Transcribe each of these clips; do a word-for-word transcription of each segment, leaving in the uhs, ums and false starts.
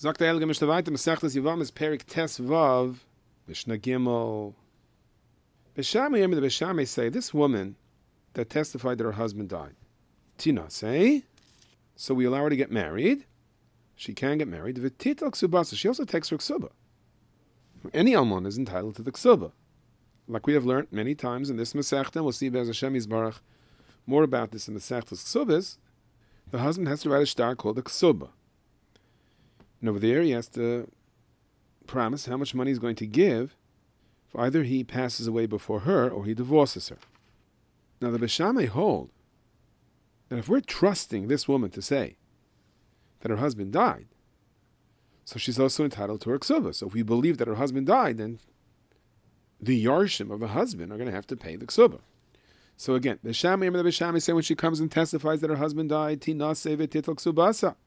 Sagt der Heilige Mishnah weiter, Masechtas Yevamos Perik Tes Vav, Mishnah Gimel. Beishamai Yom, the Beishamai say, this woman that testified that her husband died, Tina say, so we allow her to get married. She can get married. V'tital ksubasa. She also takes her ksuba. Any almon is entitled to the ksuba. Like we have learned many times in this Masechta, we'll see Be'ez Hashem Yisbarach more about this in Masechta's ksubas. The husband has to write a star called a ksuba. And over there he has to promise how much money he's going to give if either he passes away before her or he divorces her. Now the Beishamai hold that if we're trusting this woman to say that her husband died, so she's also entitled to her ksuba. So if we believe that her husband died, then the yarshim of the husband are going to have to pay the ksuba. So again, the Beishamai, the Beishamai say when she comes and testifies that her husband died, Tinaseh v'tital ksubasa.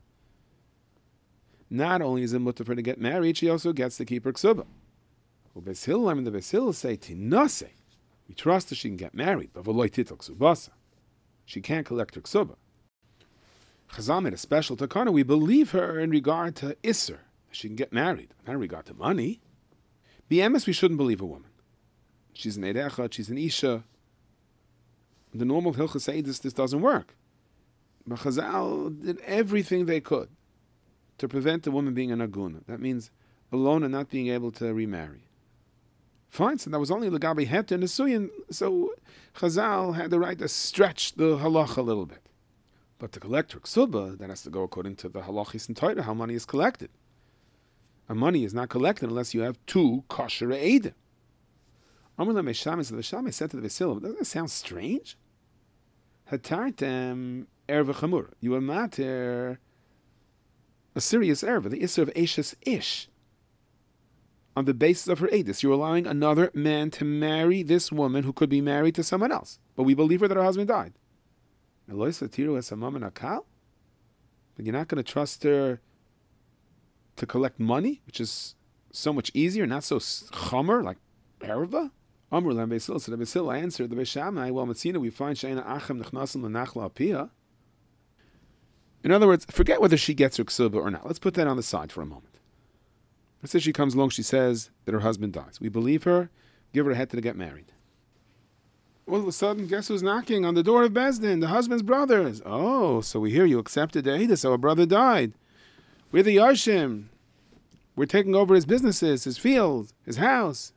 Not only is it mutter for her to get married, she also gets to keep her ksuba. Well, Beis Hillel, I mean the Beis Hillel say Tinaseh. We trust that she can get married, but v'loi tital ksubasa. She can't collect her ksuba. Chazal made a special takana. We believe her in regard to Isser. She can get married, not in regard to money. B M S, we shouldn't believe a woman. She's an Eidechad, she's an Isha. The normal Hilchas say this, this doesn't work. But Chazal did everything they could to prevent the woman being an Aguna. That means alone and not being able to remarry. Fine, so that was only Lagabi Heter and Nesuyin, so Chazal had the right to stretch the halacha a little bit. But to collect her ksuba, that has to go according to the halachis and Torah, how money is collected. And money is not collected unless you have two kosher eidim. Amar la Beishamai, so the Beishamai said to the Beis Hillel, doesn't that sound strange? Hatartem erva chamura. You are mater a serious erva, the isser of Eishes Ish. On the basis of her edus, you're allowing another man to marry this woman who could be married to someone else. But we believe her that her husband died. But you're not going to trust her to collect money, which is so much easier, not so chomer, like erva? Amr lam Beis Hillel, so the Beis Hillel answered the Beishamai, well, Matzina, we find she'ena achem nechnasim lenachla apia. In other words, forget whether she gets her ksuba or not. Let's put that on the side for a moment. Let's say she comes along, she says that her husband dies. We believe her, give her a heter to get married. All of a sudden, guess who's knocking on the door of Beis Din? The husband's brothers. Oh, so we hear you accepted the Eidah, so our brother died. We're the Yarshim. We're taking over his businesses, his fields, his house.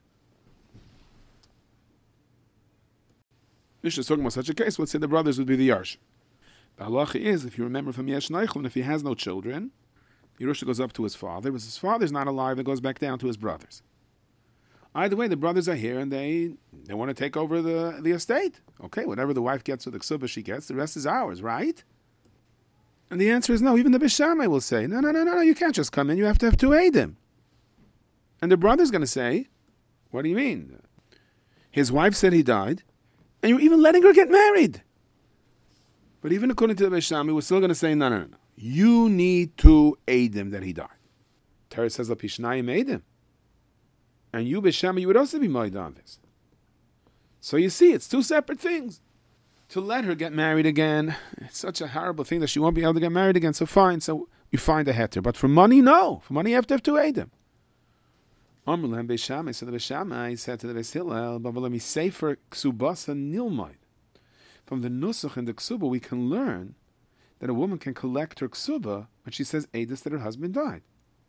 Mishnah is talking about such a case. Let's say the brothers would be the Yarshim. The halacha is, if you remember from Yesh Neichel, if he has no children, Yerusha goes up to his father. But his father's not alive, it goes back down to his brothers. Either way, the brothers are here and they they want to take over the, the estate. Okay, whatever the wife gets with the ksuba she gets, the rest is ours, right? And the answer is no. Even the Beishamai will say, no, no, no, no, no, you can't just come in. You have to have two eidim. And the brother's going to say, what do you mean? His wife said he died, and you're even letting her get married. But even according to the Beishamai, we're still going to say, no, no, no, no. You need two eidim that he died. Torah says, la pishnayim eidim. And you, Beishamai, you would also be moed on this. So you see, it's two separate things. To let her get married again, it's such a horrible thing that she won't be able to get married again. So fine, so you find a heter. But for money, no. For money, you have to have two eidim. Amr lehem Beishamai. So the Beishamai said to the Beis Hillel, but let me say for ksubasa nilmoid. From the nusach and the ksuba, we can learn that a woman can collect her ksuba when she says edus that her husband died.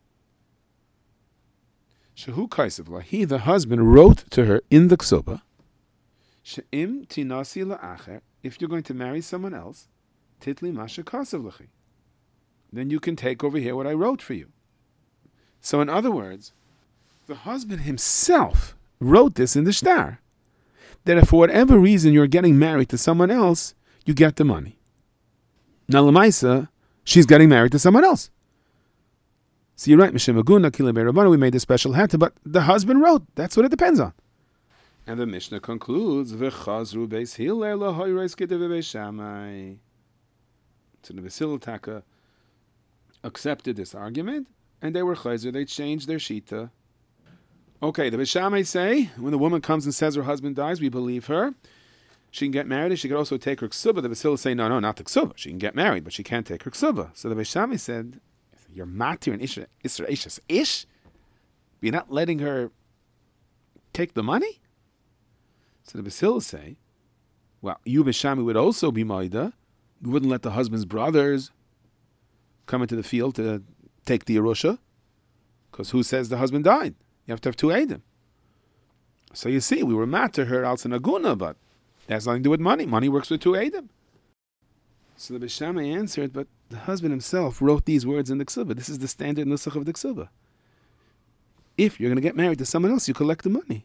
Shehu kaisevla, he, the husband, wrote to her in the ksuba, she'im tinasi la'acher, if you're going to marry someone else, titli masha kasevlachi, then you can take over here what I wrote for you. So in other words, the husband himself wrote this in the shtar, that if for whatever reason you're getting married to someone else, you get the money. Now Lamaisa, she's getting married to someone else. So you're right, Mishem Aguna, Kila Be'Rabbana, we made a special heter, but the husband wrote. That's what it depends on. And the Mishnah concludes, V'chazru Beis Hillel lahoyres k'dev Beishamai. So the Beis Hillel Taka accepted this argument, and they were chayzer, they changed their shita. Okay, the Beishamai say, when the woman comes and says her husband dies, we believe her. She can get married, and she could also take her ksuba. The Beis Hillel say, no, no, not the ksuba. She can get married, but she can't take her ksuba. So the Beishamai said, You're matir and isra isra ishas ish. You're not letting her take the money. So the Basil say, well, you b'shami would also be maida. You wouldn't let the husband's brothers come into the field to take the Yerusha, because who says the husband died? You have to have two Eidim. So you see, we were mad to her als an aguna, but that has nothing to do with money. Money works with two Eidim. So the Bishama answered, but the husband himself wrote these words in the Ksuba. This is the standard nusach of the Ksuba. If you're going to get married to someone else, you collect the money.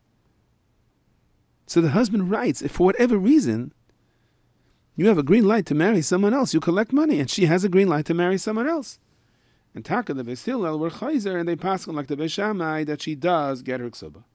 So the husband writes, if for whatever reason you have a green light to marry someone else, you collect money, and she has a green light to marry someone else. And Taka, the Beis Hillel, were chayzer, and they pass on like the Beis Shammai that she does get her ksuba.